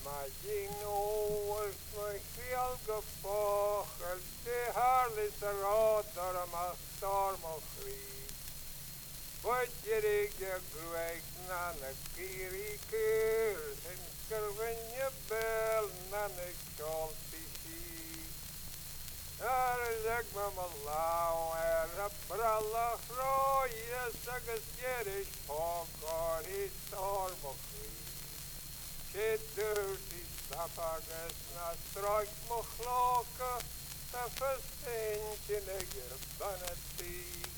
Maar ding oors my helge vogel, de herligste råder med storm og krig. Bøtjerige greiknane kirikur, sin skurvenje belnane kjolti skik. Leg me malau bralla hroje, sagas jerish pokor i storm og krig. Shit tapagas na strike mochloka, ta fastin kinegir banati.